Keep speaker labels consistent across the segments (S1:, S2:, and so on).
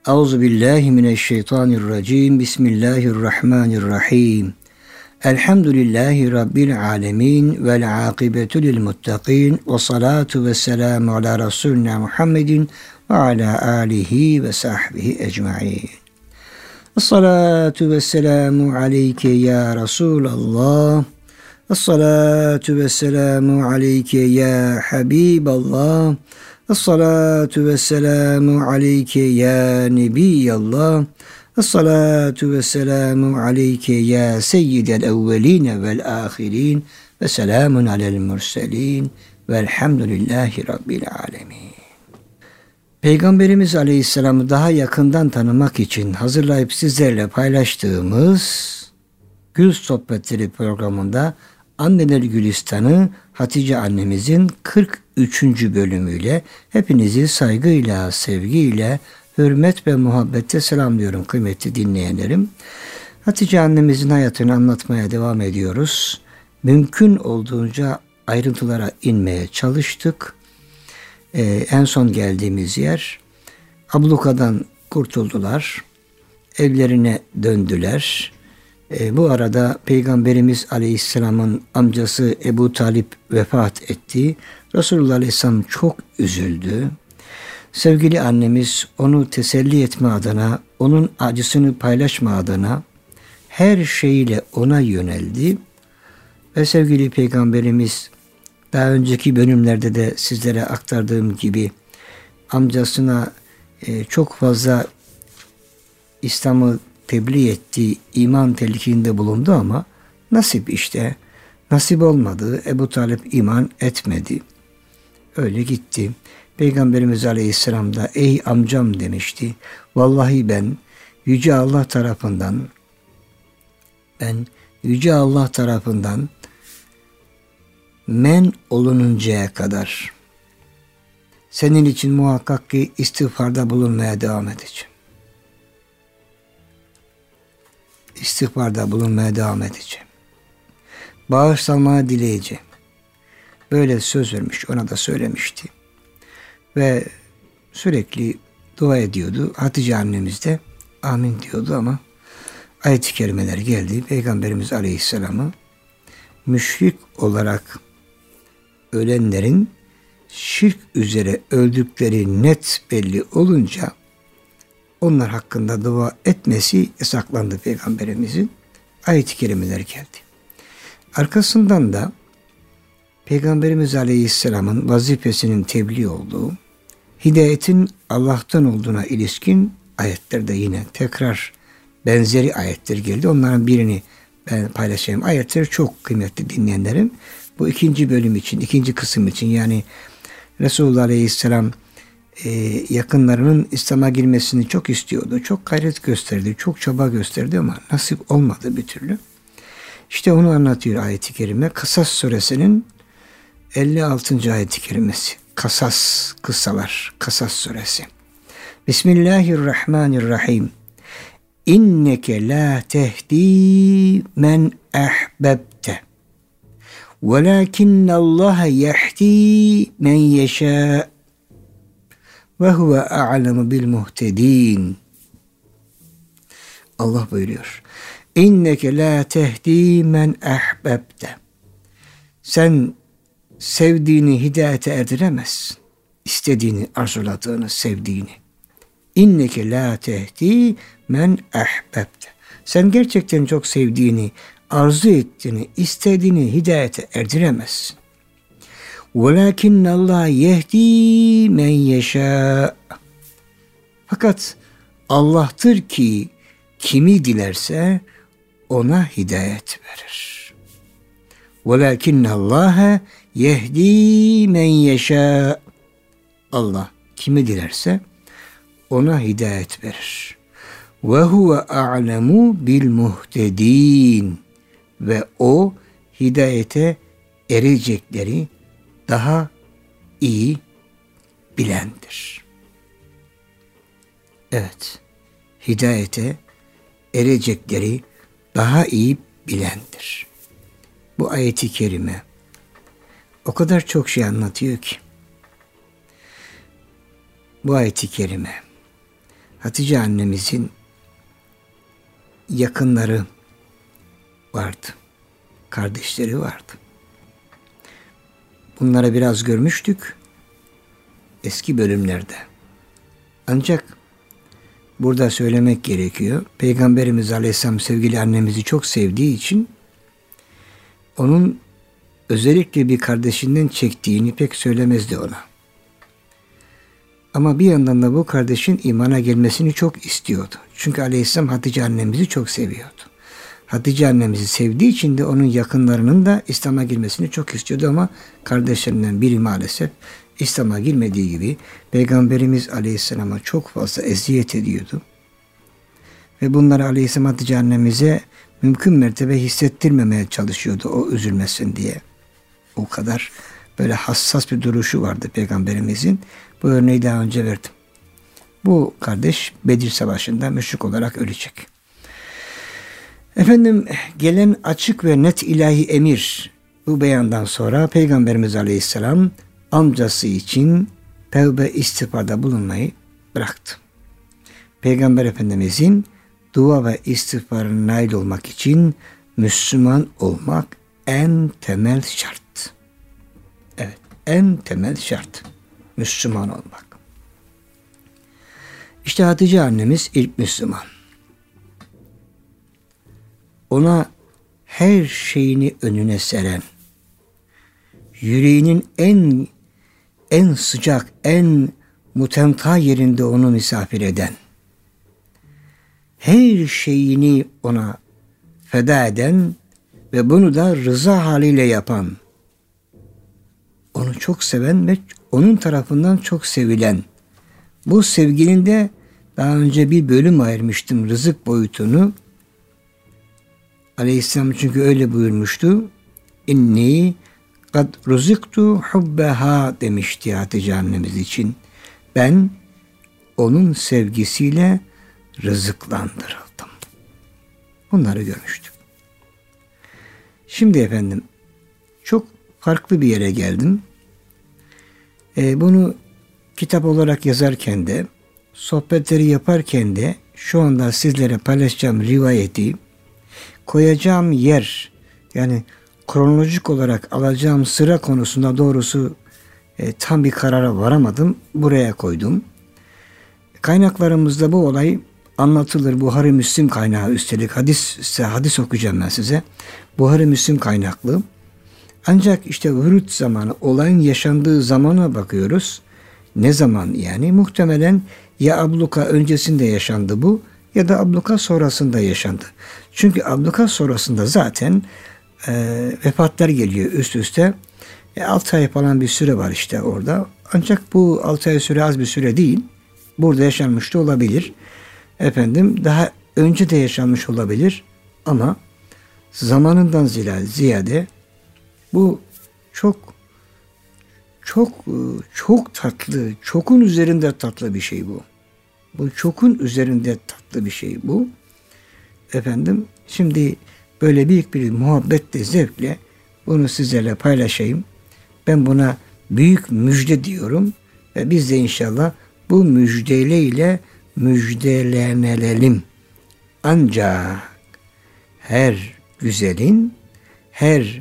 S1: Euzu billahi mineşşeytanirracim. Bismillahirrahmanirrahim. Elhamdülillahi rabbil alamin vel akibetu lil muttaqin ve salatu vesselamu ala resulina Muhammedin ve ala alihi ve sahbihi ecmaîn. Essalatu vesselamu aleyke ya Resulallah. Essalatu vesselamu aleyke ya Habiballah. Esselatu vesselamu aleyke ya Nebiyallah. Esselatu vesselamu aleyke ya seyyidel evveline vel ahirin. Ve selamun alel murselin. Velhamdülillahi rabbil alemin. Peygamberimiz Aleyhisselam'ı daha yakından tanımak için hazırlayıp sizlerle paylaştığımız Gül Sohbetleri programında Anneler Gülistanı Hatice annemizin 43. bölümüyle hepinizi saygıyla, sevgiyle, hürmet ve muhabbette selamlıyorum kıymetli dinleyenlerim. Hatice annemizin hayatını anlatmaya devam ediyoruz. Mümkün olduğunca ayrıntılara inmeye çalıştık. En son geldiğimiz yer, ablukadan kurtuldular, evlerine döndüler. Bu arada Peygamberimiz Aleyhisselam'ın amcası Ebu Talip vefat etti. Resulullah Aleyhisselam çok üzüldü. Sevgili annemiz onu teselli etme adına, onun acısını paylaşma adına her şeyiyle ona yöneldi. Ve sevgili Peygamberimiz daha önceki bölümlerde de sizlere aktardığım gibi amcasına çok fazla İslam'ı tebliğ etti, iman telkininde bulundu ama nasip işte, nasip olmadı. Ebu Talip iman etmedi. Öyle gitti. Peygamberimiz Aleyhisselam da ey amcam demişti. Vallahi ben Yüce Allah tarafından men olununcaya kadar senin için muhakkak ki istiğfarda bulunmaya devam edeceğim. İstiğfarda bulunmaya devam edeceğim. Bağışlanmayı dileyeceğim. Böyle söz vermiş, ona da söylemişti. Ve sürekli dua ediyordu. Hatice annemiz de amin diyordu ama ayet-i kerimeler geldi. Peygamberimiz Aleyhisselam'ı müşrik olarak ölenlerin şirk üzere öldükleri net belli olunca onlar hakkında dua etmesi yasaklandı Peygamberimizin. Ayet-i kerimeler geldi. Arkasından da Peygamberimiz Aleyhisselam'ın vazifesinin tebliğ olduğu, hidayetin Allah'tan olduğuna ilişkin ayetlerde yine tekrar benzeri ayetler geldi. Onların birini ben paylaşayım. Ayetler çok kıymetli dinleyenlerim. Bu ikinci bölüm için, ikinci kısım için yani Resulullah Aleyhisselam yakınlarının İslam'a girmesini çok istiyordu. Çok gayret gösterdi, çok çaba gösterdi ama nasip olmadı bir türlü. İşte onu anlatıyor ayet-i kerime. Kasas suresinin 56. ayet-i kerimesi. Kasas suresi. Bismillahirrahmanirrahim. İnneke la tehdi men ahbebte. Velakinnallaha yehdi men yeşâ. Ve huve a'lemu bil muhtedin. Allah buyuruyor. İnneke la tehdi men ahbebte. Sen sevdiğini hidayete erdiremezsin. İstediğini, arzuladığını, sevdiğini. İnneke la tehdi men ahbebte. Sen gerçekten çok sevdiğini, arzu ettiğini, istediğini hidayete erdiremezsin. وَلَكِنَّ اللّٰهَ يَهْد۪ي مَنْ يَشَاءُ. Fakat Allah'tır ki kimi dilerse ona hidayet verir. وَلَكِنَّ اللّٰهَ يَهْد۪ي مَنْ يَشَاءُ. Allah kimi dilerse ona hidayet verir. وَهُوَ أَعْلَمُ بِالْمُهْتَد۪ينَ. Ve o hidayete erecekleri daha iyi bilendir. Evet, hidayete erecekleri daha iyi bilendir. Bu ayet-i kerime o kadar çok şey anlatıyor ki. Bu ayet-i kerime Hatice annemizin yakınları vardı. Kardeşleri vardı. Bunları biraz görmüştük eski bölümlerde. Ancak burada söylemek gerekiyor. Peygamberimiz Aleyhisselam sevgili annemizi çok sevdiği için onun özellikle bir kardeşinden çektiğini pek söylemezdi ona. Ama bir yandan da bu kardeşin imana gelmesini çok istiyordu. Çünkü Aleyhisselam Hatice annemizi çok seviyordu. Hatice annemizi sevdiği için de onun yakınlarının da İslam'a girmesini çok istiyordu ama kardeşlerinden biri maalesef İslam'a girmediği gibi Peygamberimiz Aleyhisselam'a çok fazla eziyet ediyordu. Ve bunları Aleyhisselam Hatice annemize mümkün mertebe hissettirmemeye çalışıyordu o üzülmesin diye. O kadar böyle hassas bir duruşu vardı Peygamberimizin. Bu örneği daha önce verdim. Bu kardeş Bedir Savaşı'nda müşrik olarak ölecek. Efendim gelen açık ve net ilahi emir bu beyandan sonra Peygamberimiz Aleyhisselam amcası için tevbe istiğfarda bulunmayı bıraktı. Peygamber Efendimizin dua ve istiğfarına nail olmak için Müslüman olmak en temel şart. Evet, en temel şart. Müslüman olmak. İşte Hatice annemiz ilk Müslüman. Ona her şeyini önüne seren, yüreğinin en sıcak, en mutemta yerinde onu misafir eden, her şeyini ona feda eden ve bunu da rıza haliyle yapan, onu çok seven ve onun tarafından çok sevilen, bu sevginin de daha önce bir bölüm ayırmıştım rızık boyutunu. Aleyhisselam çünkü öyle buyurmuştu. İnni kad ruziktu hubbeha demişti Hatice annemiz için. Ben onun sevgisiyle rızıklandırıldım. Bunları görmüştük. Şimdi efendim çok farklı bir yere geldim. Bunu kitap olarak yazarken de sohbetleri yaparken de şu anda sizlere paylaşacağım rivayeti koyacağım yer yani kronolojik olarak alacağım sıra konusunda doğrusu tam bir karara varamadım. Buraya koydum. Kaynaklarımızda bu olay anlatılır. Buhari Müslim kaynağı üstelik hadis okuyacağım ben size. Buhari Müslim kaynaklı. Ancak işte vürüt zamanı olayın yaşandığı zamana bakıyoruz. Ne zaman yani? Muhtemelen ya abluka öncesinde yaşandı bu ya da abluka sonrasında yaşandı. Çünkü abluka sonrasında zaten vefatlar geliyor üst üste. 6 ay falan bir süre var işte orada. Ancak bu 6 ay süre az bir süre değil. Burada yaşanmış da olabilir. Efendim daha önce de yaşanmış olabilir. Ama zamanından ziyade bu çok tatlı, çokun üzerinde tatlı bir şey bu. Bu çokun üzerinde tatlı bir şey bu. Efendim şimdi böyle büyük bir muhabbetle, zevkle bunu sizlerle paylaşayım. Ben buna büyük müjde diyorum ve biz de inşallah bu müjdeyle müjdelenelim. Ancak her güzelin, her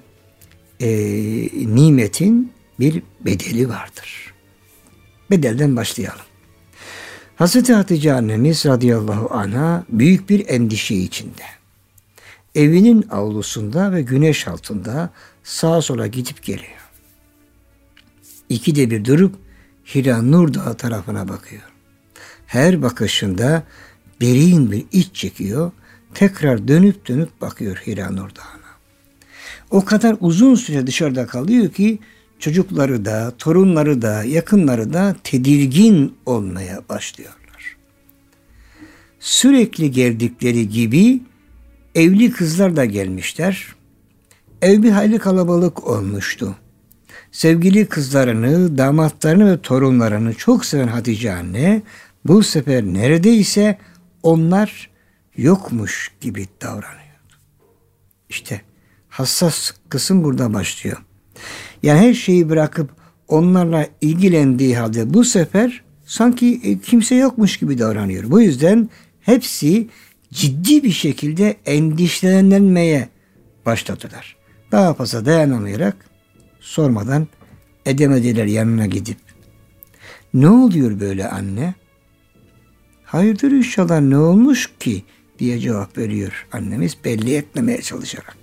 S1: nimetin bir bedeli vardır. Bedelden başlayalım. Hazreti Hatice annemiz radıyallahu anha büyük bir endişe içinde. Evinin avlusunda ve güneş altında sağa sola gidip geliyor. İkide bir durup Hira Nur Dağı tarafına bakıyor. Her bakışında derin bir iç çekiyor. Tekrar dönüp bakıyor Hira Nur Dağı'na. O kadar uzun süre dışarıda kalıyor ki çocukları da, torunları da, yakınları da tedirgin olmaya başlıyorlar. Sürekli geldikleri gibi evli kızlar da gelmişler. Ev bir hayli kalabalık olmuştu. Sevgili kızlarını, damatlarını ve torunlarını çok seven Hatice anne bu sefer neredeyse onlar yokmuş gibi davranıyordu. İşte hassas kısım burada başlıyor. Yani her şeyi bırakıp onlarla ilgilendiği halde bu sefer sanki kimse yokmuş gibi davranıyor. Bu yüzden hepsi ciddi bir şekilde endişelenmeye başladılar. Daha fazla dayanamayarak sormadan edemediler yanına gidip. Ne oluyor böyle anne? Hayırdır inşallah, ne olmuş ki diye cevap veriyor annemiz belli etmemeye çalışarak.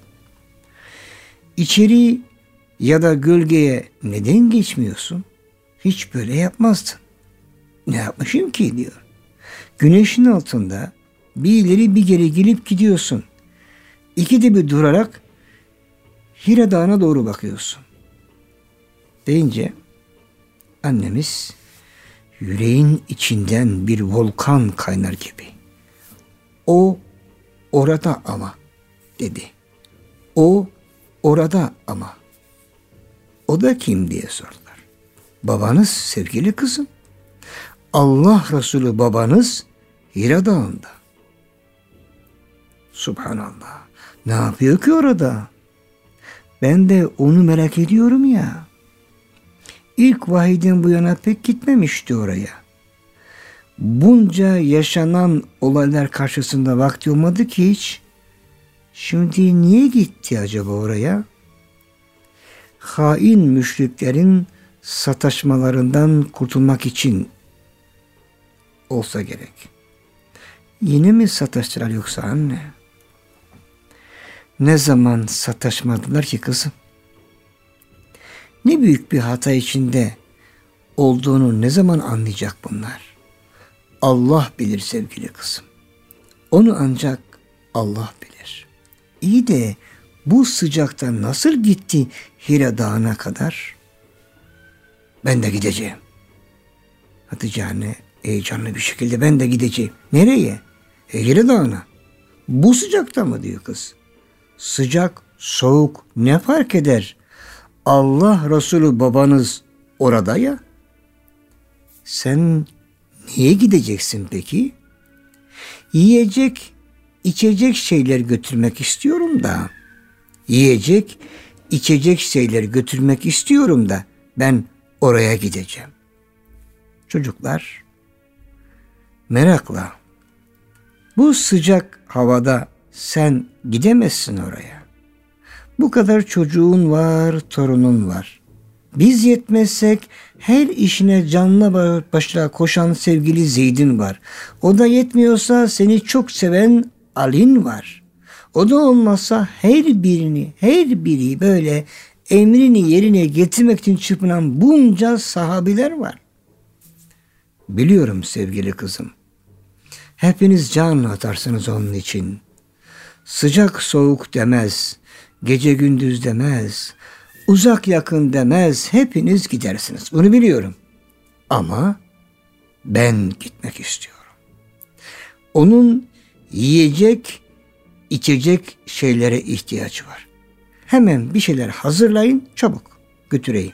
S1: İçeri ya da gölgeye neden geçmiyorsun? Hiç böyle yapmazdın. Ne yapmışım ki diyor. Güneşin altında bir ileri bir geri gelip gidiyorsun. İkide bir durarak Hira Dağı'na doğru bakıyorsun. Deyince annemiz yüreğin içinden bir volkan kaynar gibi. O orada ama dedi. O orada ama. O da kim diye sordular. Babanız sevgili kızım. Allah Resulü babanız Hira Dağı'nda. Subhanallah. Ne yapıyor ki orada? Ben de onu merak ediyorum ya. İlk vahiyden bu yana pek gitmemişti oraya. Bunca yaşanan olaylar karşısında vakti olmadı ki hiç. Şimdi niye gitti acaba oraya? Hain müşriklerin sataşmalarından kurtulmak için olsa gerek. Yine mi sataştılar yoksa anne? Ne zaman sataşmadılar ki kızım? Ne büyük bir hata içinde olduğunu ne zaman anlayacak bunlar? Allah bilir sevgili kızım. Onu ancak Allah bilir. İyi de bu sıcakta nasıl gitti Hira Dağı'na kadar? Ben de gideceğim. Hatice anne heyecanlı bir şekilde ben de gideceğim. Nereye? Hira Dağı'na. Bu sıcakta mı diyor kız. Sıcak, soğuk ne fark eder? Allah Resulü babanız orada ya. Sen niye gideceksin peki? Yiyecek, içecek şeyler götürmek istiyorum da. Yiyecek, içecek şeyler götürmek istiyorum da ben oraya gideceğim. Çocuklar merakla, bu sıcak havada sen gidemezsin oraya. Bu kadar çocuğun var, torunun var. Biz yetmezsek her işine canla başla koşan sevgili Zeyd'in var. O da yetmiyorsa seni çok seven Ali'nin var. O da olmazsa her biri böyle emrini yerine getirmek için çırpınan bunca sahabiler var. Biliyorum sevgili kızım. Hepiniz can atarsınız onun için. Sıcak soğuk demez, gece gündüz demez, uzak yakın demez, hepiniz gidersiniz. Bunu biliyorum. Ama ben gitmek istiyorum. Onun yiyecek, içecek şeylere ihtiyacı var. Hemen bir şeyler hazırlayın, çabuk götüreyim.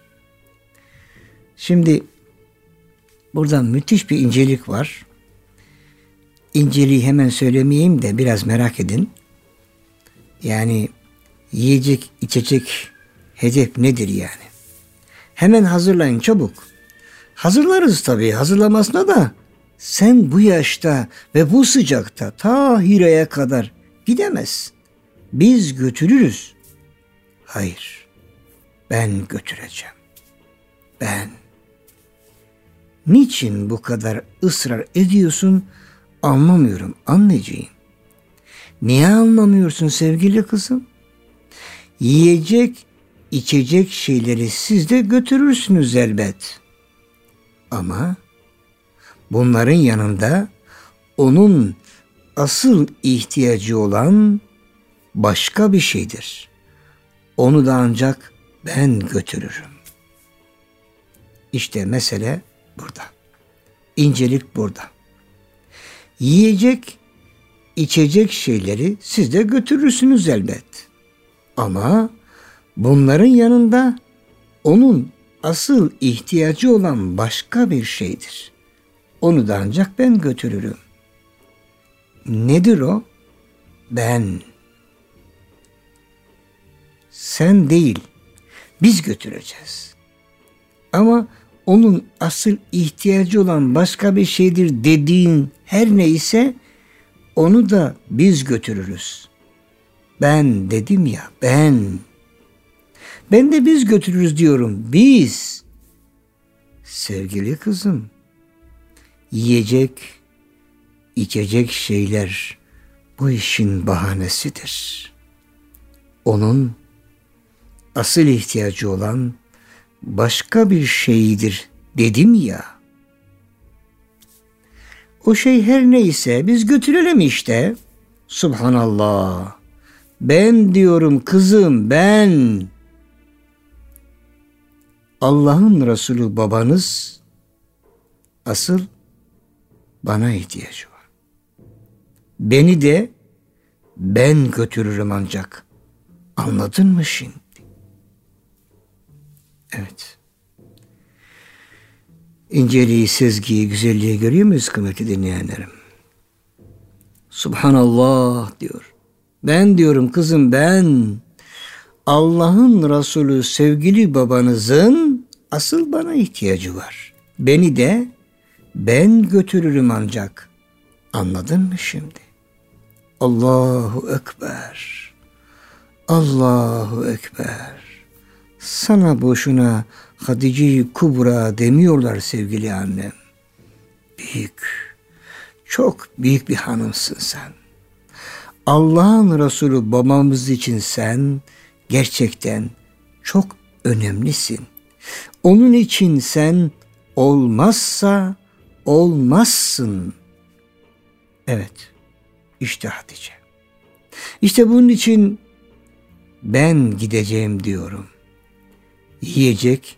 S1: Şimdi burada müthiş bir incelik var. İnceliği hemen söylemeyeyim de biraz merak edin. Yani yiyecek, içecek hedef nedir yani? Hemen hazırlayın çabuk. Hazırlarız tabii, hazırlamasına da sen bu yaşta ve bu sıcakta ta Hira'ya kadar gidemezsin. Biz götürürüz. Hayır, ben götüreceğim. Ben. Niçin bu kadar ısrar ediyorsun? Anlamıyorum anneciğim. Niye anlamıyorsun sevgili kızım? Yiyecek, içecek şeyleri siz de götürürsünüz elbet. Ama bunların yanında onun asıl ihtiyacı olan başka bir şeydir. Onu da ancak ben götürürüm. İşte mesele burada. İncelik burada. Yiyecek, içecek şeyleri siz de götürürsünüz elbet. Ama bunların yanında onun asıl ihtiyacı olan başka bir şeydir. Onu da ancak ben götürürüm. Nedir o? Ben. Sen değil, biz götüreceğiz. Ama onun asıl ihtiyacı olan başka bir şeydir dediğin her neyse onu da biz götürürüz. Ben dedim ya, ben de biz götürürüz diyorum. Biz. Sevgili kızım, yiyecek, içecek şeyler bu işin bahanesidir. Onun asıl ihtiyacı olan başka bir şeydir dedim ya. O şey her neyse biz götürelim işte. Subhanallah. Ben diyorum kızım, ben. Allah'ın Resulü babanız asıl bana ihtiyacı var. Beni de ben götürürüm ancak. Anladın mı şimdi? Evet. İnceliği, sezgiyi, güzelliği görüyor muyuz kıymetli dinleyenlerim? Subhanallah diyor. Ben diyorum kızım, ben. Allah'ın Resulü sevgili babanızın asıl bana ihtiyacı var. Beni de ben götürürüm ancak. Anladın mı şimdi? Allahu Ekber. Allahu Ekber. Sana boşuna Hatice-i Kubra demiyorlar sevgili annem. Büyük, çok büyük bir hanımsın sen. Allah'ın Resulü babamız için sen gerçekten çok önemlisin. Onun için sen olmazsa olmazsın. Evet, işte Hatice. İşte bunun için ben gideceğim diyorum. Yiyecek,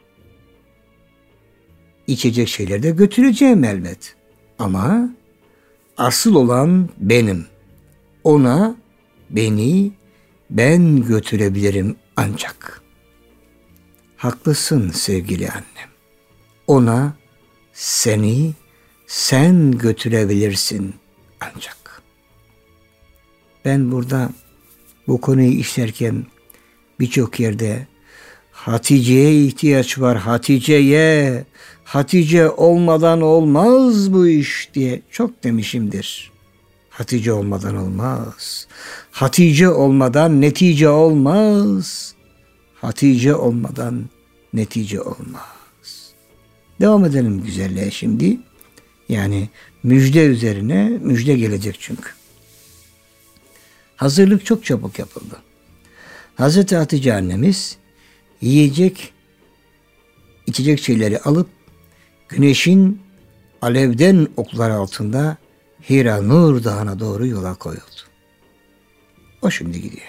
S1: içecek şeyler de götüreceğim elbet. Ama asıl olan benim. Ona beni ben götürebilirim ancak. Haklısın sevgili annem. Ona seni sen götürebilirsin ancak. Ben burada bu konuyu işlerken birçok yerde Hatice'ye ihtiyaç var, Hatice'ye, Hatice olmadan olmaz bu iş diye çok demişimdir. Hatice olmadan olmaz. Hatice olmadan netice olmaz. Hatice olmadan netice olmaz. Devam edelim güzelliğe şimdi. Yani müjde üzerine müjde gelecek çünkü. Hazırlık çok çabuk yapıldı. Hazreti Hatice annemiz yiyecek, içecek şeyleri alıp güneşin alevden okları altında Hira Nur Dağı'na doğru yola koyuldu. O şimdi gidiyor.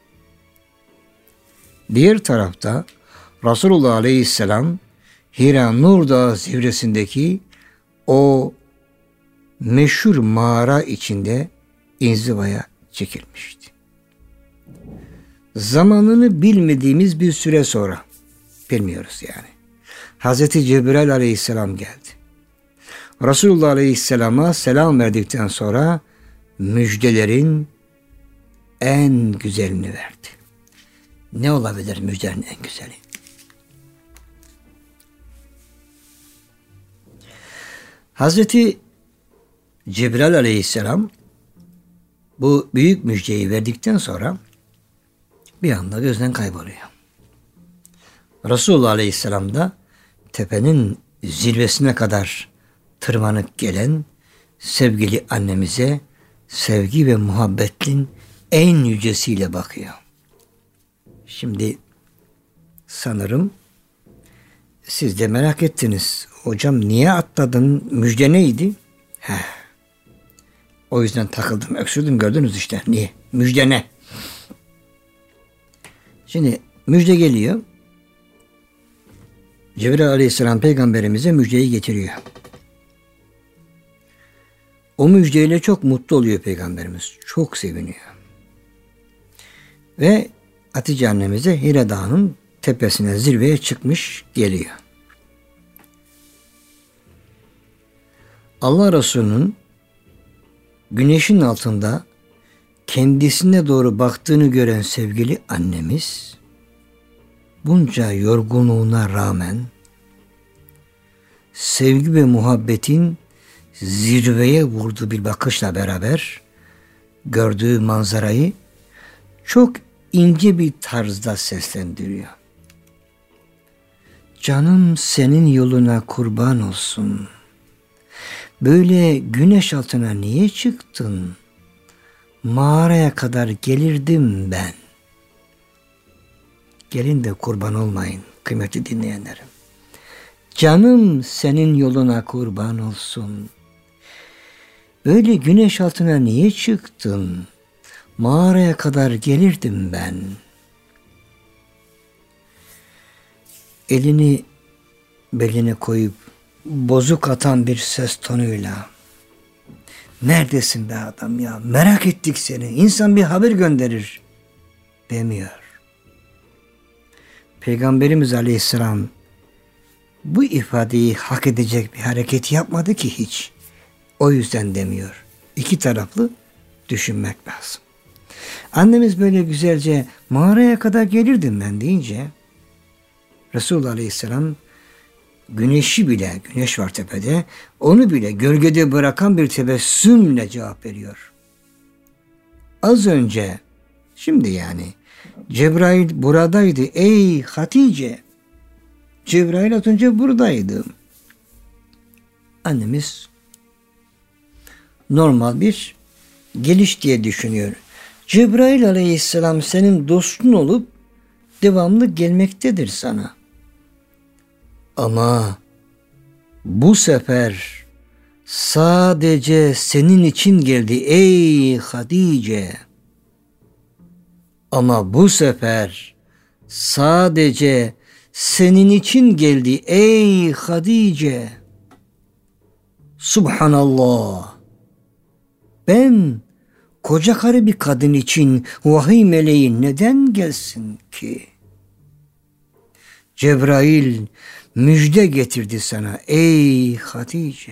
S1: Diğer tarafta Resulullah Aleyhisselam Hira Nur Dağı zirvesindeki o meşhur mağara içinde inzivaya çekilmişti. Zamanını bilmediğimiz bir süre sonra, bilmiyoruz yani, Hazreti Cebrail Aleyhisselam geldi. Resulullah Aleyhisselam'a selam verdikten sonra müjdelerin en güzelini verdi. Ne olabilir müjdenin en güzeli? Hazreti Cebrail Aleyhisselam bu büyük müjdeyi verdikten sonra bir anda gözden kayboluyor. Resulullah Aleyhisselam da tepenin zirvesine kadar tırmanıp gelen sevgili annemize sevgi ve muhabbetin en yücesiyle bakıyor. Şimdi sanırım siz de merak ettiniz. Hocam niye atladın? Müjde neydi? O yüzden takıldım, öksürdüm, gördünüz işte. Niye? Müjde ne? Şimdi müjde geliyor. Cebrail Aleyhisselam peygamberimize müjdeyi getiriyor. O müjdeyle çok mutlu oluyor peygamberimiz. Çok seviniyor. Ve Hatice annemize Hira Dağı'nın tepesine, zirveye çıkmış geliyor. Allah Resulü'nün güneşin altında kendisine doğru baktığını gören sevgili annemiz bunca yorgunluğuna rağmen sevgi ve muhabbetin zirveye vurduğu bir bakışla beraber gördüğü manzarayı çok ince bir tarzda seslendiriyor. Canım senin yoluna kurban olsun. Böyle güneş altına niye çıktın? Mağaraya kadar gelirdim ben. Gelin de kurban olmayın kıymetli dinleyenlerim. Canım senin yoluna kurban olsun. Böyle güneş altına niye çıktın? Mağaraya kadar gelirdim ben. Elini beline koyup bozuk atan bir ses tonuyla, neredesin be adam ya, merak ettik seni, İnsan bir haber gönderir demiyor. Peygamberimiz Aleyhisselam bu ifadeyi hak edecek bir hareket yapmadı ki hiç. O yüzden demiyor. İki taraflı düşünmek lazım. Annemiz böyle güzelce mağaraya kadar gelirdim ben deyince Resulullah Aleyhisselam güneşi bile, güneş var tepede, onu bile gölgede bırakan bir tebessümle cevap veriyor. Az önce, şimdi yani Cebrail buradaydı ey Hatice. Cebrail az önce buradaydı. Annemiz normal bir geliş diye düşünüyor. Cebrail Aleyhisselam senin dostun olup devamlı gelmektedir sana. Ama bu sefer sadece senin için geldi ey Hatice. Ama bu sefer sadece senin için geldi ey Hatice. Subhanallah. Ben koca karı bir kadın için vahiy meleği neden gelsin ki? Cebrail müjde getirdi sana ey Hatice.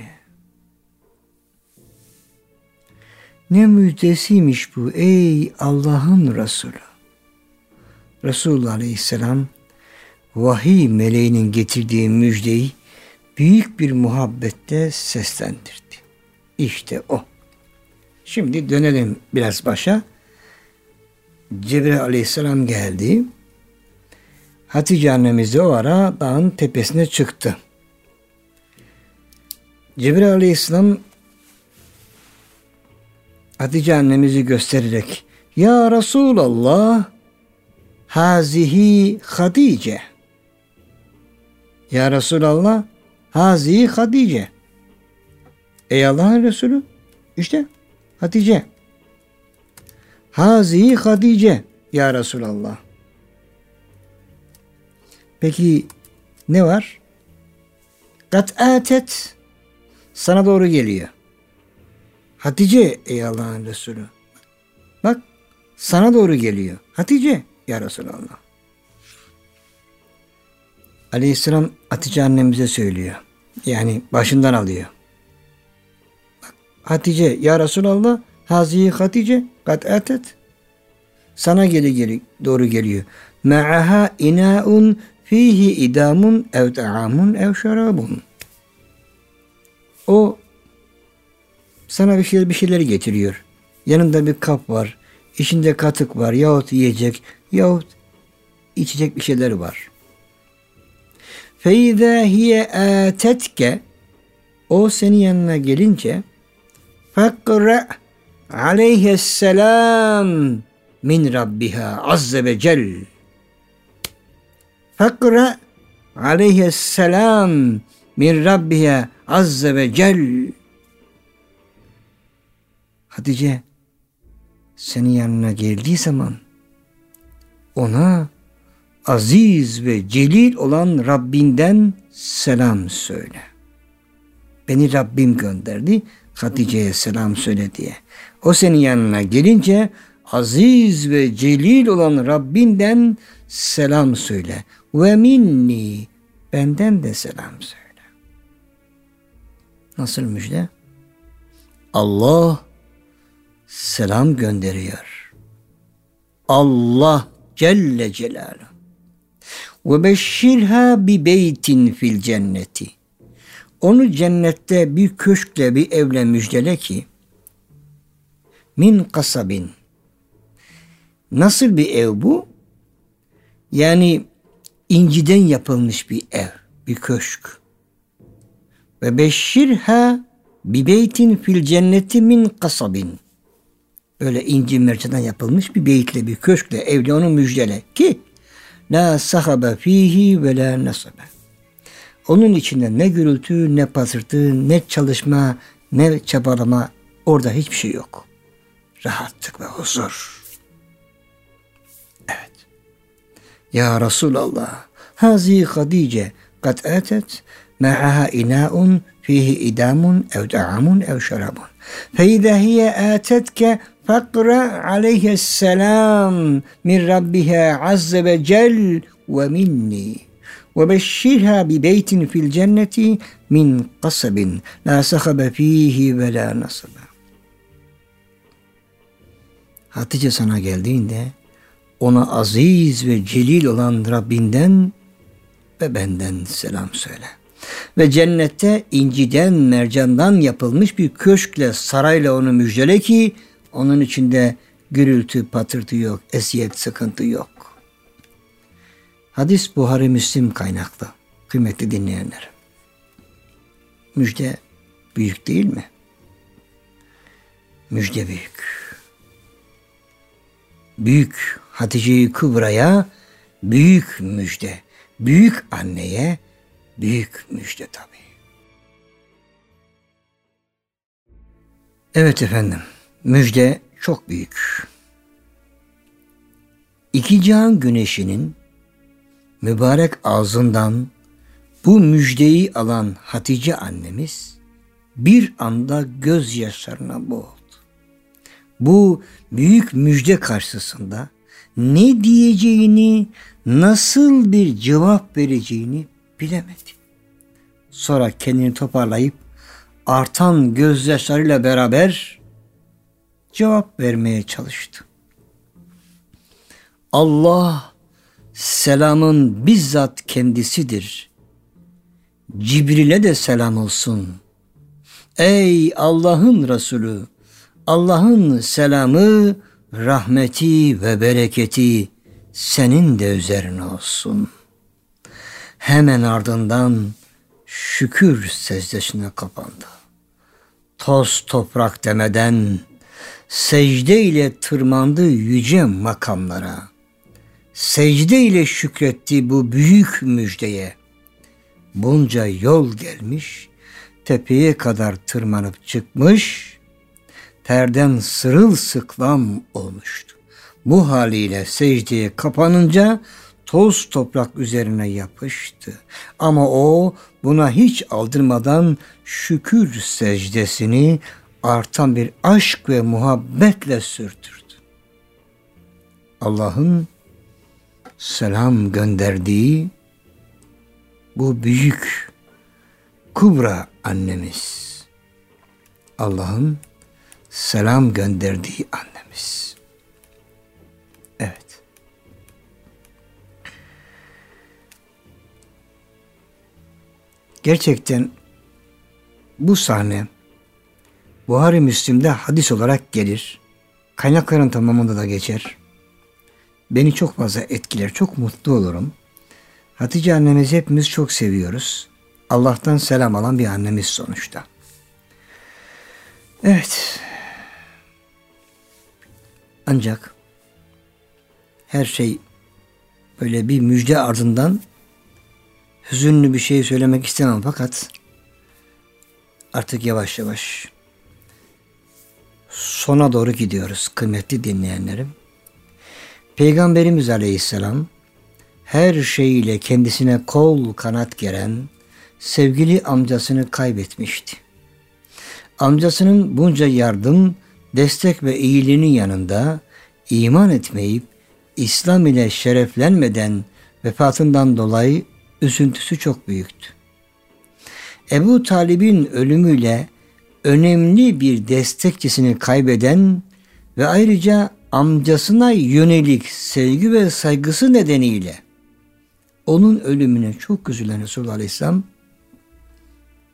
S1: Ne müjdesiymiş bu ey Allah'ın Resulü. Resulullah Aleyhisselam vahiy meleğinin getirdiği müjdeyi büyük bir muhabbetle seslendirdi. İşte o. Şimdi dönelim biraz başa. Cebrail Aleyhisselam geldi. Hatice annemiz de o ara dağın tepesine çıktı. Cebrail Aleyhisselam Hatice annemizi göstererek ya Resulallah hazihi Hatice. Ya Resulallah hazihi Hatice. Ey Allah'ın Resulü işte Hatice. Hazihi Hatice ya Resulallah. Peki ne var? Kat atet sana doğru geliyor. Hatice ey Allah'ın Resulü. Bak sana doğru geliyor. Hatice ya Resulallah. Aleyhisselam Hatice annemize söylüyor. Yani başından alıyor. Bak, Hatice ya Resulallah hazihi Hatice kat atet sana doğru geliyor. Ma'aha ina'un fihi idamun ev ta'amun ev şarabun. O sana bir şeyler getiriyor. Yanında bir kap var. İçinde katık var. Yahut yiyecek. Yahut içecek bir şeyler var. فَاِذَا هِيَ آتَتْكَ o senin yanına gelince فَقْرَأْ عَلَيْهَ السَّلَامِ min Rabbiha azze ve cel. Fakra aleyhisselam min Rabbiha azze ve cel. Hatice senin yanına geldiği zaman ona aziz ve celil olan Rabbinden selam söyle. Beni Rabbim gönderdi, Hatice'ye selam söyle diye. O senin yanına gelince aziz ve celil olan Rabbinden selam söyle. Ve minni benden de selam söyle. Nasıl müjde? Allah selam gönderiyor. Allah Celle Celaluhu. Ve beşşirha bi beytin fil cenneti. Onu cennette bir köşkle, bir evle müjdele ki min kasabin. Nasıl bir ev bu? Yani inciden yapılmış bir ev, bir köşk. Ve beşşirha bi beytin fil cenneti min kasabin. Öyle inci merceden yapılmış bir beytle, bir köşkle, evle onu müjdele ki la sahabe fihi ve la nasabe. Onun içinde ne gürültü, ne patırtı, ne çalışma, ne çabalama, orada hiçbir şey yok. Rahatlık ve huzur. Evet. Ya Resulallah, hazi Hadice kad atet ma'aha ina'un fihi idamun ev da'amun ev şarabun. Feyda hiye atetke fakra aleyhisselam min rabbiha azze ve cel ve minni. وَبَشِّرْهَا بِبَيْتٍ فِي الْجَنَّةِ مِنْ قَصَبٍ لَا سَخَبَ ف۪يهِ وَلَا نَصَبَ. Hatice sana geldiğinde ona aziz ve celil olan Rabbinden ve benden selam söyle. Ve cennette inciden, mercandan yapılmış bir köşkle, sarayla onu müjdele ki onun içinde gürültü, patırtı yok, eziyet, sıkıntı yok. Hadis Buhari Müslim kaynaklı. Kıymetli dinleyenler. Müjde büyük değil mi? Müjde büyük. Büyük Hatice-i Kübra'ya büyük müjde. Büyük anneye büyük müjde tabii. Evet efendim. Müjde çok büyük. İki cihan güneşinin mübarek ağzından bu müjdeyi alan Hatice annemiz bir anda gözyaşlarına boğuldu. Bu büyük müjde karşısında ne diyeceğini, nasıl bir cevap vereceğini bilemedi. Sonra kendini toparlayıp artan gözyaşlarıyla beraber cevap vermeye çalıştı. Allah selamın bizzat kendisidir. Cibril'e de selam olsun. Ey Allah'ın Resulü, Allah'ın selamı, rahmeti ve bereketi senin de üzerine olsun. Hemen ardından şükür secdesine kapandı. Toz toprak demeden secde ile tırmandı yüce makamlara. Secde ile şükretti bu büyük müjdeye. Bunca yol gelmiş, tepeye kadar tırmanıp çıkmış, terden sırılsıklam olmuştu. Bu haliyle secdeye kapanınca toz toprak üzerine yapıştı. Ama o buna hiç aldırmadan şükür secdesini artan bir aşk ve muhabbetle sürdürdü. Allah'ın selam gönderdiği bu büyük Kübra annemiz. Allah'ın selam gönderdiği annemiz. Evet. Gerçekten bu sahne Buhari Müslim'de hadis olarak gelir. Kaynakların tamamında da geçer. Beni çok fazla etkiler. Çok mutlu olurum. Hatice annemizi hepimiz çok seviyoruz. Allah'tan selam alan bir annemiz sonuçta. Evet. Ancak her şey böyle bir müjde ardından hüzünlü bir şey söylemek istemem fakat artık yavaş yavaş sona doğru gidiyoruz kıymetli dinleyenlerim. Peygamberimiz Aleyhisselam her şeyiyle kendisine kol kanat geren sevgili amcasını kaybetmişti. Amcasının bunca yardım, destek ve iyiliğinin yanında iman etmeyip İslam ile şereflenmeden vefatından dolayı üzüntüsü çok büyüktü. Ebu Talib'in ölümüyle önemli bir destekçisini kaybeden ve ayrıca amcasına yönelik sevgi ve saygısı nedeniyle onun ölümüne çok üzülen Resulullah Aleyhisselam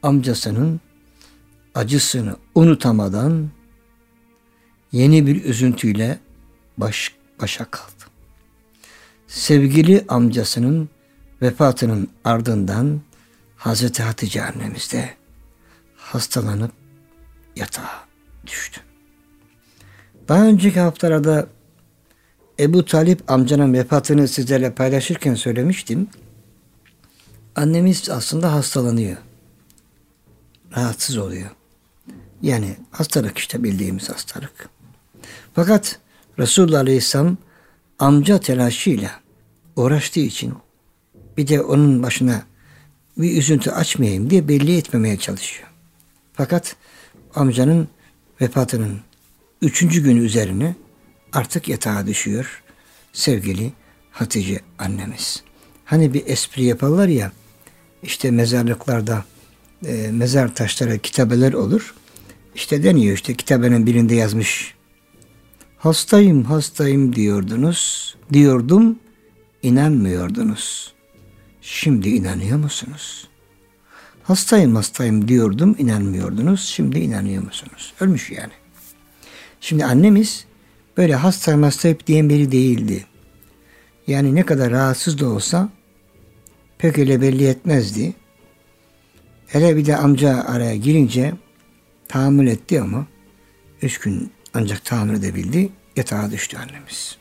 S1: amcasının acısını unutamadan yeni bir üzüntüyle baş başa kaldı. Sevgili amcasının vefatının ardından Hazreti Hatice annemiz de hastalanıp yatağa düştü. Daha önceki haftalarda Ebu Talip amcanın vefatını sizlerle paylaşırken söylemiştim. Annemiz aslında hastalanıyor. Rahatsız oluyor. Yani hastalık, işte bildiğimiz hastalık. Fakat Resulullah Aleyhisselam amca telaşıyla uğraştığı için bir de onun başına bir üzüntü açmayayım diye belli etmemeye çalışıyor. Fakat amcanın vefatının 3. günü üzerine artık yatağa düşüyor sevgili Hatice annemiz. Hani bir espri yaparlar ya, işte mezarlıklarda mezar taşları kitabeler olur. İşte deniyor, işte kitabenin birinde yazmış. Hastayım hastayım diyordum, inanmıyordunuz. Şimdi inanıyor musunuz? Hastayım hastayım diyordum, inanmıyordunuz. Şimdi inanıyor musunuz? Ölmüş yani. Şimdi annemiz böyle hastayım hastayım diyen biri değildi. Yani ne kadar rahatsız da olsa pek öyle belli etmezdi. Hele bir de amca araya girince tahammül etti ama 3 gün ancak tahammül edebildi. Yatağa düştü annemiz.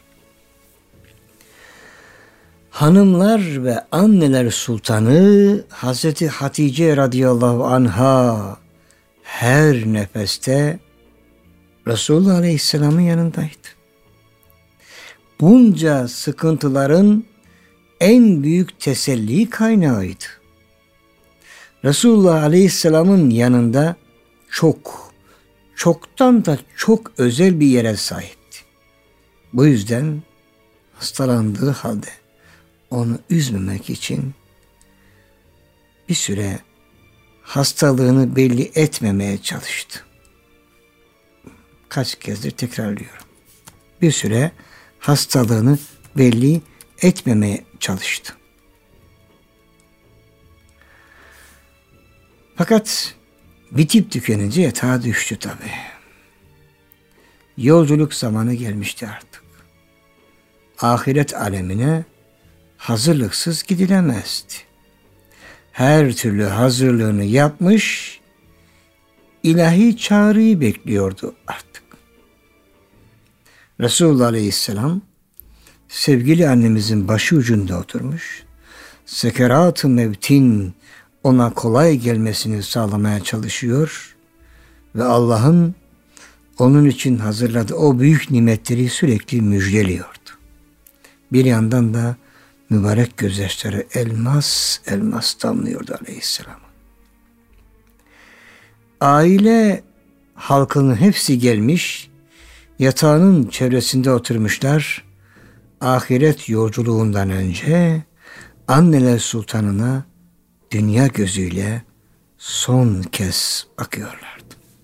S1: Hanımlar ve anneler sultanı Hazreti Hatice radıyallahu anha her nefeste Resulullah Aleyhisselam'ın yanındaydı. Bunca sıkıntıların en büyük teselli kaynağıydı. Resulullah Aleyhisselam'ın yanında çoktan da çok özel bir yere sahipti. Bu yüzden hastalandığı halde onu üzmemek için bir süre hastalığını belli etmemeye çalıştı. Kaç kezdir tekrarlıyorum. Bir süre hastalığını belli etmemeye çalıştı. Fakat bitip tükenince yatağa düştü tabii. Yolculuk zamanı gelmişti artık. Ahiret alemine hazırlıksız gidilemezdi. Her türlü hazırlığını yapmış, ilahi çağrıyı bekliyordu artık. Resulullah Aleyhisselam sevgili annemizin başı ucunda oturmuş, sekerat-ı mevtin ona kolay gelmesini sağlamaya çalışıyor ve Allah'ın onun için hazırladığı o büyük nimetleri sürekli müjdeliyordu. Bir yandan da mübarek gözyaşları elmas damlıyordu Aleyhisselam. Aile halkının hepsi gelmiş, yatağının çevresinde oturmuşlar. Ahiret yolculuğundan önce anneler sultanına dünya gözüyle son kez bakıyorlardı.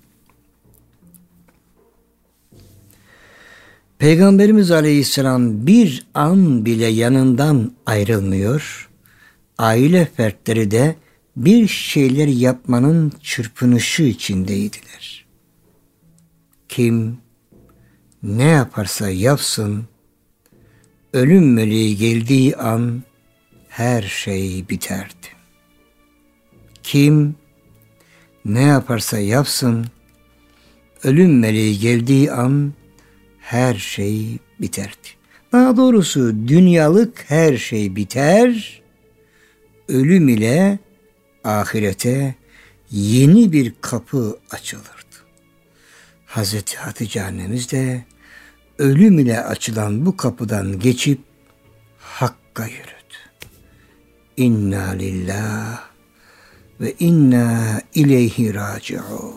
S1: Peygamberimiz Aleyhisselam bir an bile yanından ayrılmıyor. Aile fertleri de bir şeyler yapmanın çırpınışı içindeydiler. Kim ne yaparsa yapsın, ölüm meleği geldiği an her şey biterdi. Kim ne yaparsa yapsın, ölüm meleği geldiği an her şey biterdi. Daha doğrusu dünyalık her şey biter, ölüm ile ahirete yeni bir kapı açılırdı. Hazreti Hatice annemiz de ölüm ile açılan bu kapıdan geçip Hakk'a yürüdü. İnna lillah ve inna ileyhi raciun.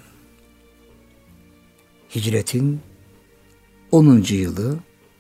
S1: Hicretin 10. yılı,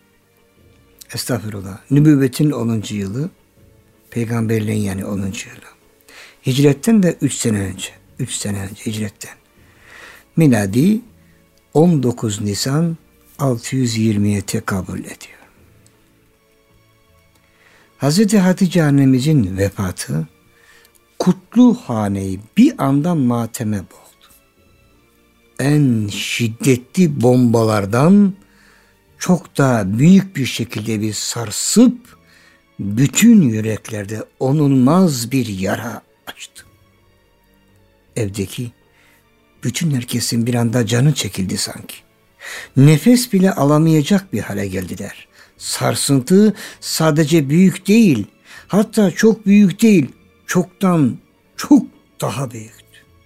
S1: nübüvvetin 10. yılı, peygamberliğin yani 10. yılı. Hicretten de 3 sene önce hicretten. Miladi 19 Nisan 620'ye tekabül ediyor. Hazreti Hatice annemizin vefatı kutlu haneyi bir anda mateme boğdu. En şiddetli bombalardan çok daha büyük bir şekilde bir sarsıp bütün yüreklerde onulmaz bir yara açtı. Evdeki bütün herkesin bir anda canı çekildi sanki. Nefes bile alamayacak bir hale geldiler. Sarsıntı sadece büyük değil, hatta çok büyük değil, çoktan çok daha büyüktü.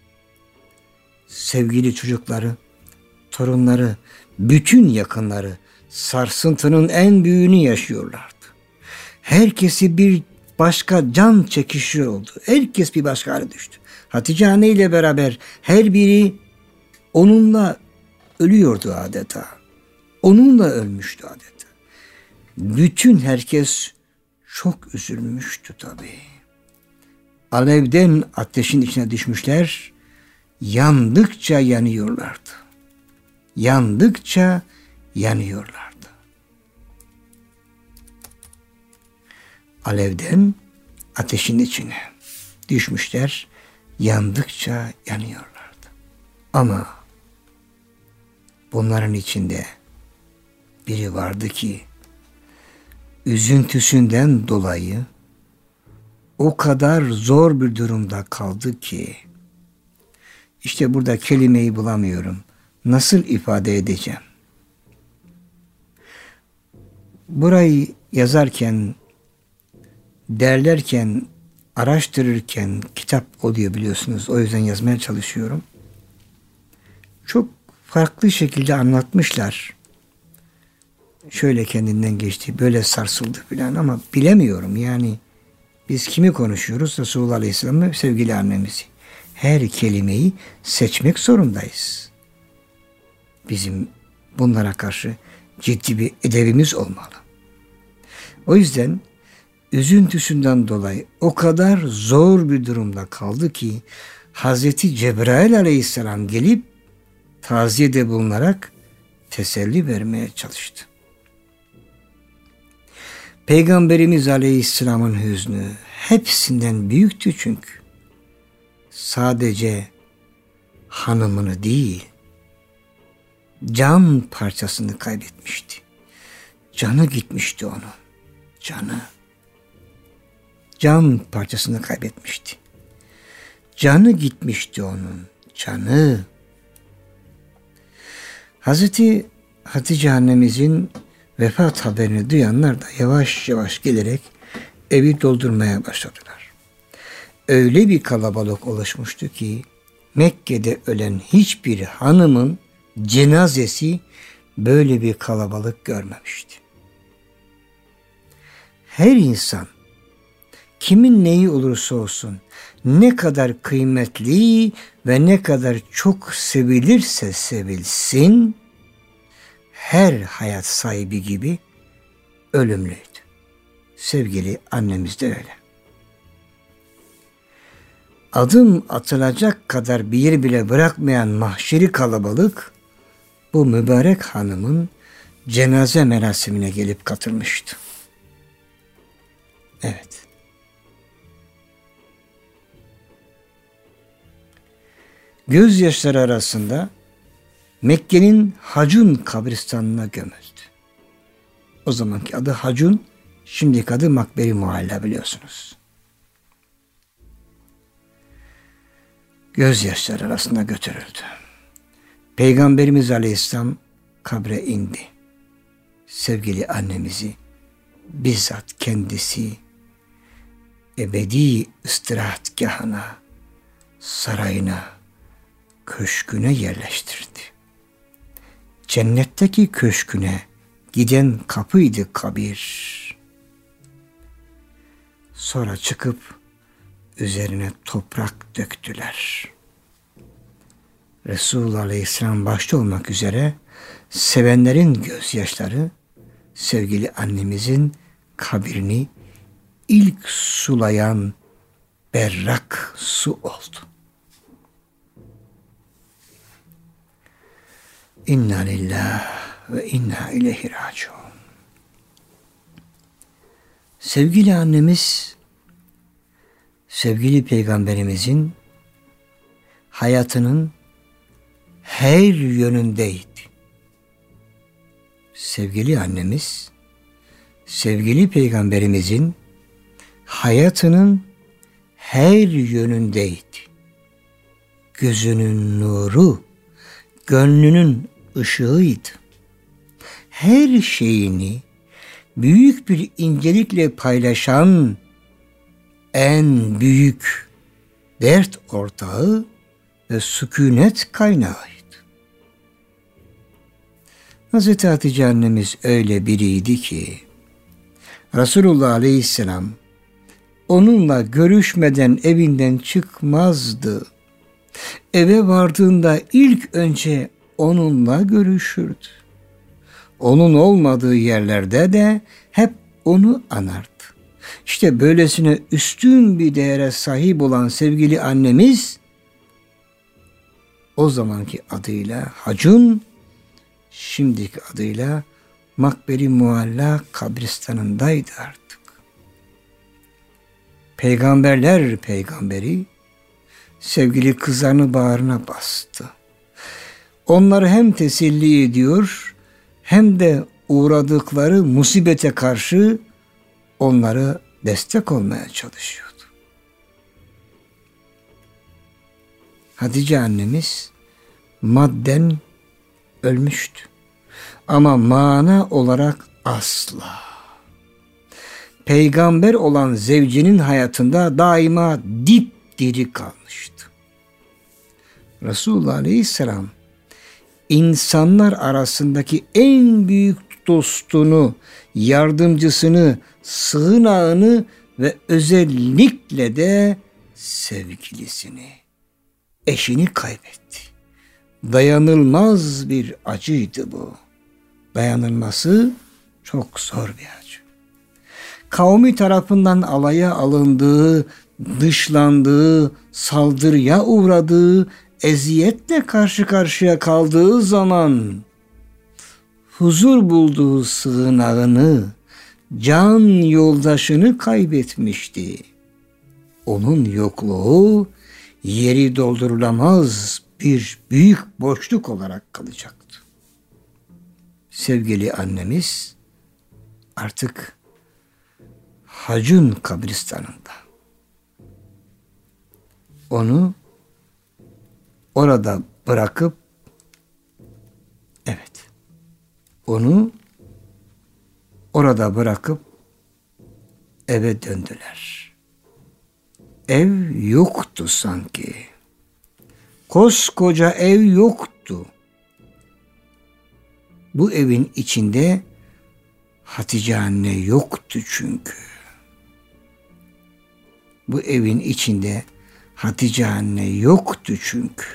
S1: Sevgili çocukları, torunları, bütün yakınları sarsıntının en büyüğünü yaşıyorlardı. Herkesi bir başka can çekişi oldu. Herkes bir başka hale düştü. Hatice anne ile beraber her biri onunla ölüyordu adeta. Onunla ölmüştü adeta. Bütün herkes çok üzülmüştü tabii. Alevden ateşin içine düşmüşler, yandıkça yanıyorlardı. Yandıkça yanıyorlardı. Alevden ateşin içine düşmüşler, yandıkça yanıyorlardı. Ama bunların içinde biri vardı ki üzüntüsünden dolayı o kadar zor bir durumda kaldı ki işte burada kelimeyi bulamıyorum. Nasıl ifade edeceğim? Burayı yazarken, derlerken, araştırırken kitap oluyor biliyorsunuz. O yüzden yazmaya çalışıyorum. Çok farklı şekilde anlatmışlar. Şöyle kendinden geçti, böyle sarsıldı falan ama bilemiyorum yani. Biz kimi konuşuyoruz? Resulullah Aleyhisselam'ı, sevgili annemizi. Her kelimeyi seçmek zorundayız. Bizim bunlara karşı ciddi bir edebimiz olmalı. O yüzden üzüntüsünden dolayı o kadar zor bir durumda kaldı ki Hazreti Cebrail Aleyhisselam gelip taziyede bulunarak teselli vermeye çalıştı. Peygamberimiz Aleyhisselam'ın hüznü hepsinden büyüktü çünkü. Sadece hanımını değil, can parçasını kaybetmişti. Canı gitmişti onun. Canı. Can parçasını kaybetmişti. Canı gitmişti onun. Canı. Hazreti Hatice annemizin vefat haberini duyanlar da yavaş yavaş gelerek evi doldurmaya başladılar. Öyle bir kalabalık oluşmuştu ki Mekke'de ölen hiçbir hanımın cenazesi böyle bir kalabalık görmemişti. Her insan kimin neyi olursa olsun ne kadar kıymetli ve ne kadar çok sevilirse sevilsin her hayat sahibi gibi ölümlüydü. Sevgili annemiz de öyle. Adım atılacak kadar bir yer bile bırakmayan mahşeri kalabalık bu mübarek hanımın cenaze merasimine gelip katılmıştı. Evet. Gözyaşları arasında Mekke'nin Hacun kabristanlığına gömüldü. O zamanki adı Hacun, şimdiki adı Makberi Muhalla biliyorsunuz. Gözyaşları arasında götürüldü. Peygamberimiz Aleyhisselam kabre indi. Sevgili annemizi bizzat kendisi ebedi istirahatgahına, sarayına, köşküne yerleştirdi. Cennetteki köşküne giden kapıydı kabir. Sonra çıkıp üzerine toprak döktüler. Resulullah Aleyhisselam başta olmak üzere sevenlerin gözyaşları sevgili annemizin kabrini ilk sulayan berrak su oldu. İnna lillahi ve inna ileyhi raciun. Sevgili annemiz sevgili peygamberimizin hayatının her yönündeydi. Sevgili annemiz, sevgili peygamberimizin hayatının her yönündeydi. Gözünün nuru, gönlünün ışığıydı. Her şeyini büyük bir incelikle paylaşan en büyük dert ortağı ve sükunet kaynağıydı. Hazreti Hatice annemiz öyle biriydi ki Resulullah Aleyhisselam onunla görüşmeden evinden çıkmazdı. Eve vardığında ilk önce onunla görüşürdü. Onun olmadığı yerlerde de hep onu anardı. İşte böylesine üstün bir değere sahip olan sevgili annemiz o zamanki adıyla Hacun, şimdiki adıyla Makberi Mualla kabristanındaydı artık. Peygamberler peygamberi sevgili kızlarını bağrına bastı. Onları hem teselli ediyor hem de uğradıkları musibete karşı onlara destek olmaya çalışıyordu. Hatice annemiz madden ölmüştü. Ama mana olarak asla. Peygamber olan zevcinin hayatında daima dipdiri kalmıştı. Resulullah Aleyhisselam insanlar arasındaki en büyük dostunu, yardımcısını, sığınağını ve özellikle de sevgilisini, eşini kaybetti. Dayanılmaz bir acıydı bu. Dayanılması çok zor bir acı. Kavmi tarafından alaya alındığı, dışlandığı, saldırıya uğradığı, eziyetle karşı karşıya kaldığı zaman huzur bulduğu sığınağını, can yoldaşını kaybetmişti. Onun yokluğu yeri doldurulamaz bir büyük boşluk olarak kalacaktı. Sevgili annemiz artık Hacun kabristanında. Onu orada bırakıp onu orada bırakıp eve döndüler. Ev yoktu sanki. Koskoca ev yoktu. Bu evin içinde Hatice anne yoktu çünkü. Bu evin içinde Hatice anne yoktu çünkü.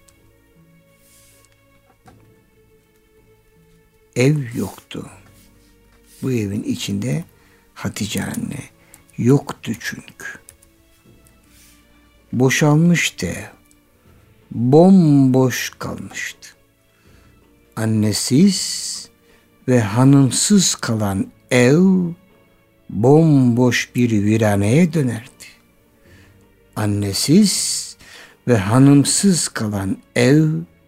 S1: Ev yoktu. Bu evin içinde Hatice anne yoktu çünkü. Boşalmıştı. Bomboş kalmıştı. Annesiz ve hanımsız kalan ev bomboş bir viraneye dönerdi. Annesiz ve hanımsız kalan ev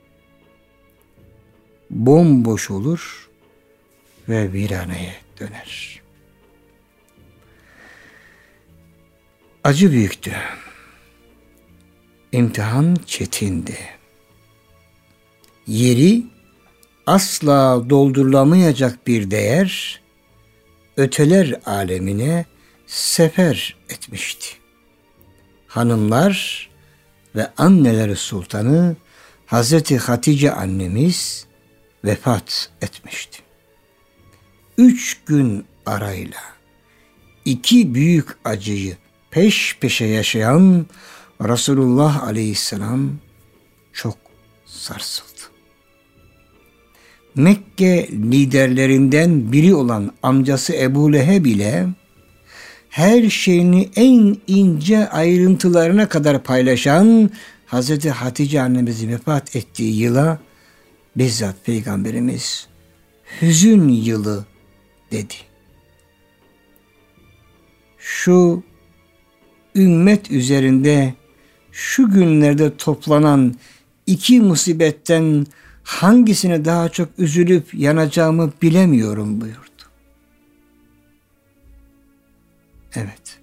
S1: bomboş olur ve viraneye döner. Acı büyüktü. İmtihan çetindi. Yeri asla doldurulamayacak bir değer öteler alemine sefer etmişti. Hanımlar ve anneleri sultanı Hazreti Hatice annemiz vefat etmişti. 3 gün arayla 2 büyük acıyı peş peşe yaşayan Resulullah Aleyhisselam çok sarsıldı. Mekke liderlerinden biri olan amcası Ebu Leheb ile her şeyini en ince ayrıntılarına kadar paylaşan Hazreti Hatice annemizin vefat ettiği yıla bizzat Peygamberimiz hüzün yılı dedi. Şu ümmet üzerinde şu günlerde toplanan iki musibetten hangisine daha çok üzülüp yanacağımı bilemiyorum buyurdu. Evet.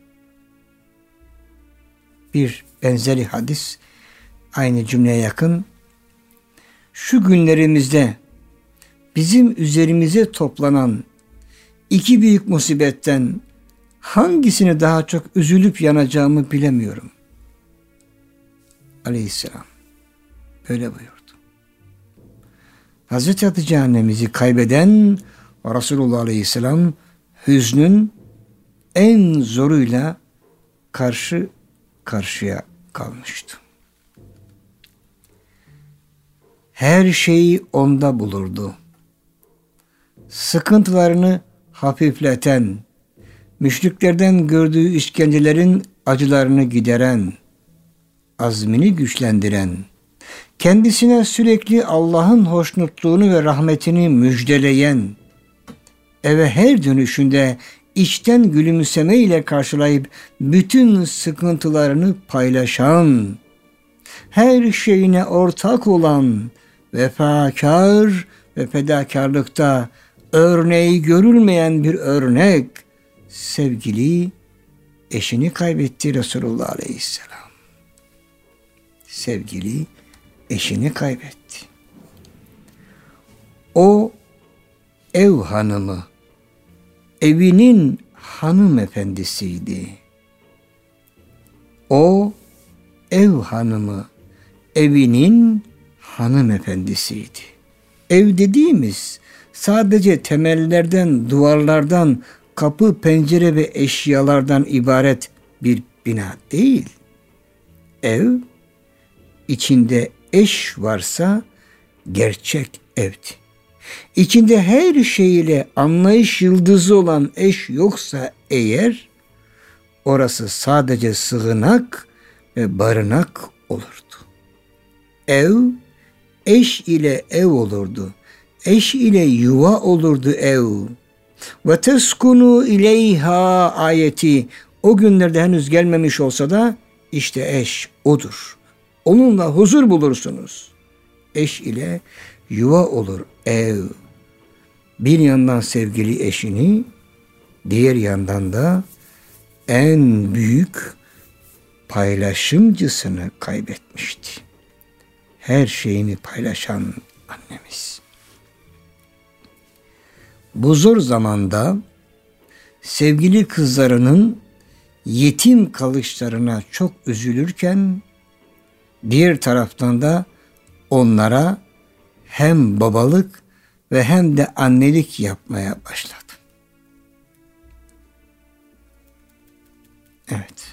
S1: Bir benzeri hadis aynı cümleye yakın. Şu günlerimizde bizim üzerimize toplanan iki büyük musibetten hangisini daha çok üzülüp yanacağımı bilemiyorum. Aleyhisselam böyle buyurdu. Hazreti Hatice annemizi kaybeden Resulullah Aleyhisselam hüznün en zoruyla karşı karşıya kalmıştı. Her şeyi onda bulurdu. Sıkıntılarını hafifleten, müşriklerden gördüğü işkencelerin acılarını gideren, azmini güçlendiren, kendisine sürekli Allah'ın hoşnutluğunu ve rahmetini müjdeleyen, eve her dönüşünde içten gülümseme ile karşılayıp bütün sıkıntılarını paylaşan, her şeyine ortak olan, vefakar ve fedakarlıkta örneği görülmeyen bir örnek, sevgili eşini kaybetti Resulullah Aleyhisselam. Sevgili eşini kaybetti. O ev hanımı, evinin hanımefendisiydi. O ev hanımı, evinin hanımefendisiydi. Ev dediğimiz sadece temellerden, duvarlardan, kapı, pencere ve eşyalardan ibaret bir bina değil. Ev, içinde eş varsa gerçek evdi. İçinde her şeyiyle anlayış yıldızı olan eş yoksa eğer, orası sadece sığınak ve barınak olurdu. Ev, eş ile ev olurdu. Eş ile yuva olurdu ev. Ve teskunu ileyha ayeti o günlerde henüz gelmemiş olsa da işte eş odur. Onunla huzur bulursunuz. Eş ile yuva olur ev. Bir yandan sevgili eşini, diğer yandan da en büyük paylaşımcısını kaybetmişti. Her şeyini paylaşan annemiz. Bu zor zamanda sevgili kızlarının yetim kalışlarına çok üzülürken, diğer taraftan da onlara hem babalık ve hem de annelik yapmaya başladı. Evet.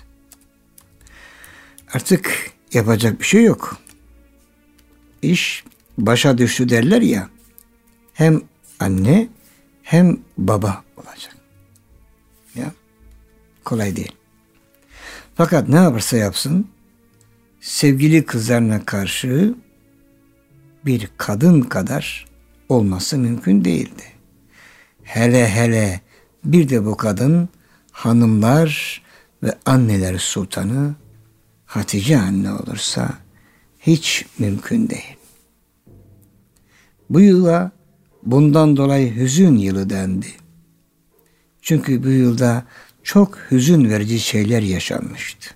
S1: Artık yapacak bir şey yok. İş başa düştü derler ya. Hem anne hem baba olacak. Ya kolay değil. Fakat ne yaparsa yapsın sevgili kızlarına karşı bir kadın kadar olması mümkün değildi. Hele bir de bu kadın hanımlar ve anneler sultanı Hatice anne olursa hiç mümkün değil. Bu yıla bundan dolayı hüzün yılı dendi. Çünkü bu yılda çok hüzün verici şeyler yaşanmıştı.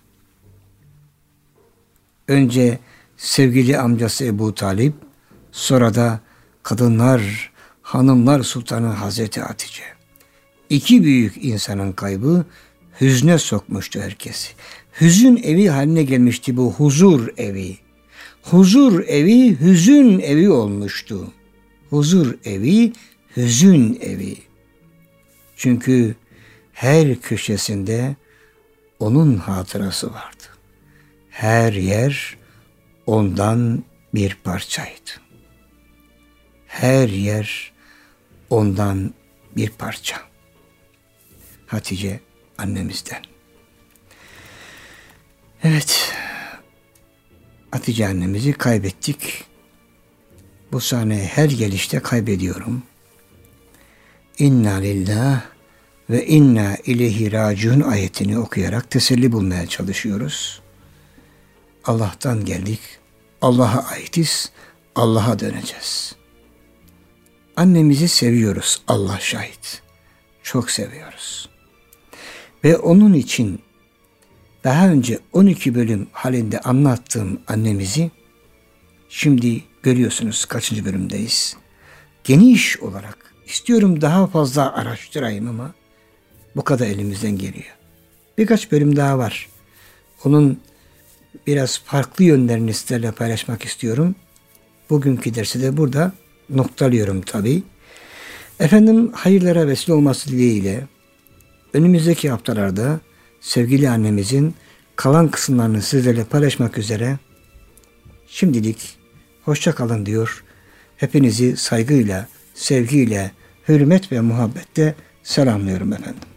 S1: Önce sevgili amcası Ebu Talip, sonra da kadınlar, hanımlar sultanı Hazreti Hatice. İki büyük insanın kaybı hüzne sokmuştu herkesi. Hüzün evi haline gelmişti bu huzur evi. Huzur evi hüzün evi olmuştu. Huzur evi hüzün evi. Çünkü her köşesinde onun hatırası vardı. Her yer ondan bir parçaydı. Her yer ondan bir parça. Hatice annemizden. Evet, Hatice annemizi kaybettik. Bu sahneyi her gelişte kaybediyorum. İnna lillah ve inna ileyhi raciun ayetini okuyarak teselli bulmaya çalışıyoruz. Allah'tan geldik, Allah'a aitiz, Allah'a döneceğiz. Annemizi seviyoruz, Allah şahit. Çok seviyoruz. Ve onun için daha önce 12 bölüm halinde anlattığım annemizi şimdi görüyorsunuz kaçıncı bölümdeyiz. Geniş olarak istiyorum daha fazla araştırayım ama bu kadar elimizden geliyor. Birkaç bölüm daha var. Onun biraz farklı yönlerini sizlerle paylaşmak istiyorum. Bugünkü dersi de burada noktalıyorum tabii. Efendim hayırlara vesile olması dileğiyle önümüzdeki haftalarda sevgili annemizin kalan kısımlarını sizlerle paylaşmak üzere şimdilik hoşça kalın diyor. Hepinizi saygıyla, sevgiyle, hürmet ve muhabbetle selamlıyorum efendim.